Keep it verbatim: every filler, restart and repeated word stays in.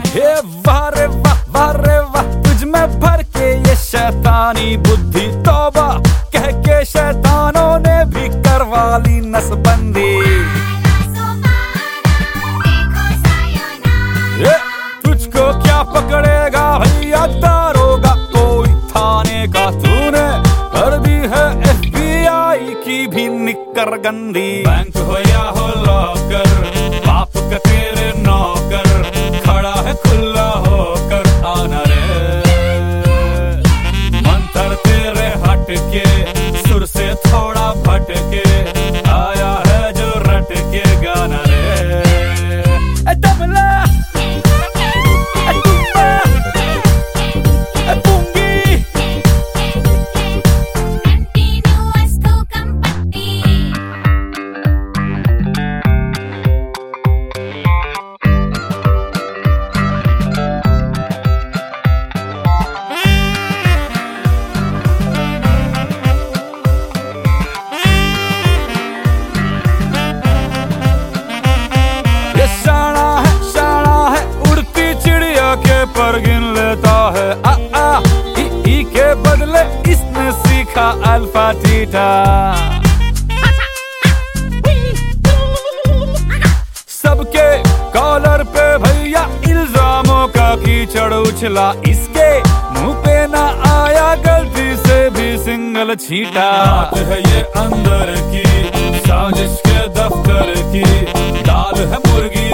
हे वाह रे वाह वाह रे वाह, तुझ में भर के ये शैतानी बुद्धि, तौबा कह के शैतानों ने भी करवा ली नसबंदी। ये तुझको क्या पकड़ेगा भैया दारोगा, कोई थाने का तूने कर दी है एफ बी आई की भी निकर गंदी। बैंक हो या हो लॉकर, बाप का तेरे नौकर, खड़ा है खुला होकर आना रे। मंत्र तेरे हट के, सुर से थोड़ा भटके, आया है जो रट के गाना रे। ए तबला, ए तुंबा, ए पुंगी, पर गिन लेता है आ आ ई ई के बदले इसने सीखा अल्फा थीटा। सबके कॉलर पे भैया इल्जामों का कीचड़ उछला, इसके मुंह पे ना आया गलती से भी सिंगल छींटा। बात है ये अंदर की साजिश के दफ्तर की, दाल है मुर्गी